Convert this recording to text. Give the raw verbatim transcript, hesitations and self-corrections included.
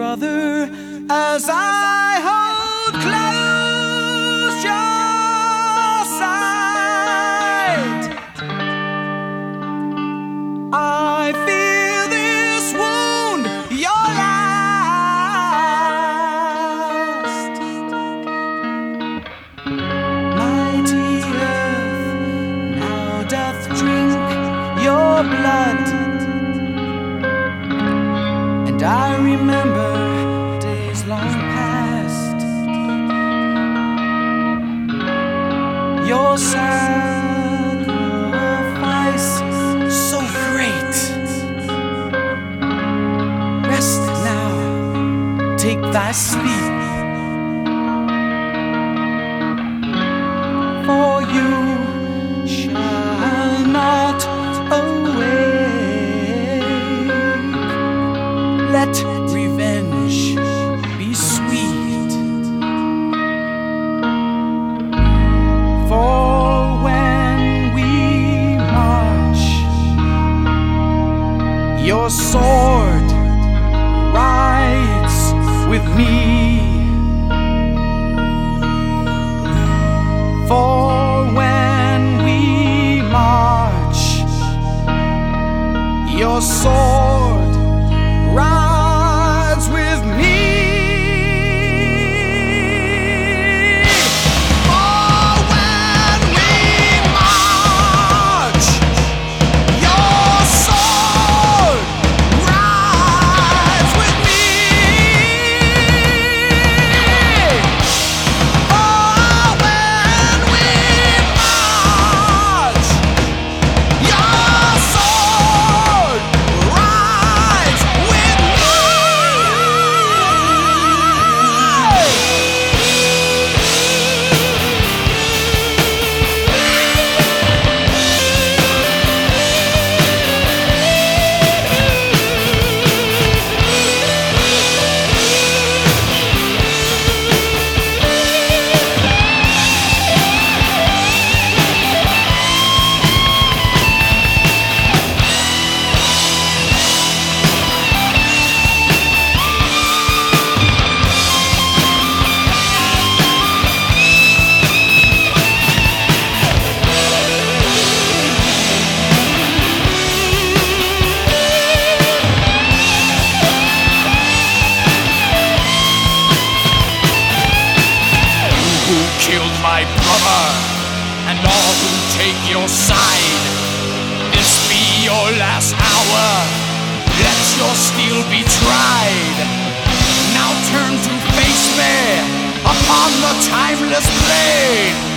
brother, as I hold close your side. I feel this wound, your last. Mighty earth now doth drink your blood, and I remember days long past. Your sacrifice so great. Rest now, take thy sleep, for you shall not awake. Let revenge be sweet, for when we march, your sword rides with me. For when we march, your sword rides with me. For when we march, your sword rides with me. For when we march, your sword rides with me. Who killed my brother, and all who take your side, this be your last hour, let your steel be tried. Now turn to face me upon the timeless blade.